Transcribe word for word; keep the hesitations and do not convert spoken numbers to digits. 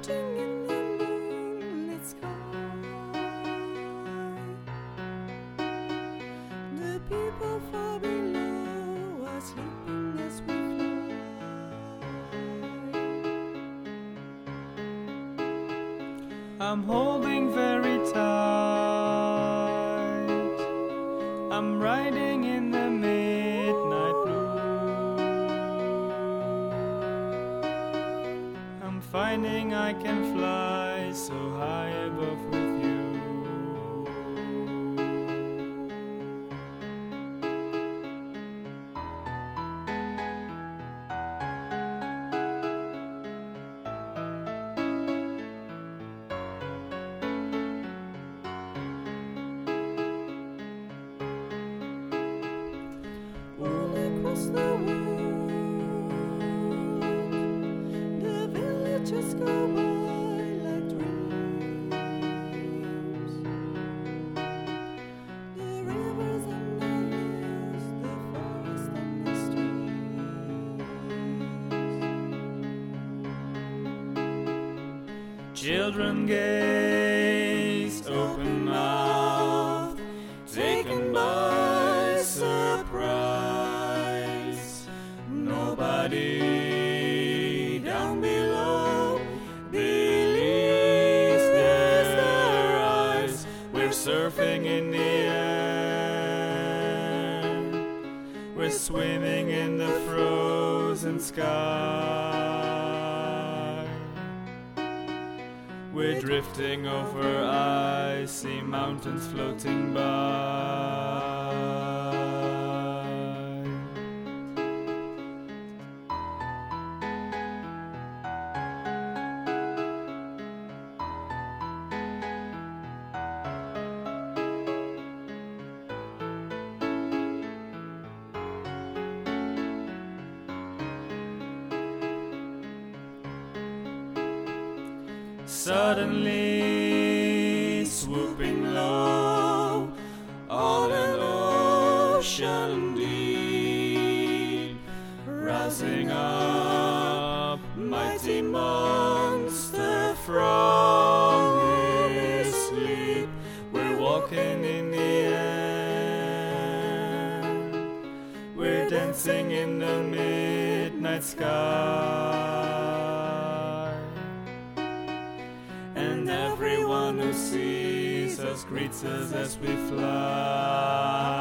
floating in the moonlit sky. The people far below are sleeping as we fly. I'm holding very tight. I'm riding in the midnight blue. I'm finding I can fly so high above with you. All across the world, the villages go by like dreams. The rivers and the hills, the forest and the streams. Children gaze open mouthed, taken by surprise. Nobody down below believes their eyes. We're surfing in the air, we're swimming in the frozen sky. We're drifting over icy mountains floating by. Suddenly swooping low on an ocean deep, rising up, mighty monster from his sleep. We're walking in the air, we're dancing in the midnight sky. And everyone who sees us greets us as we fly.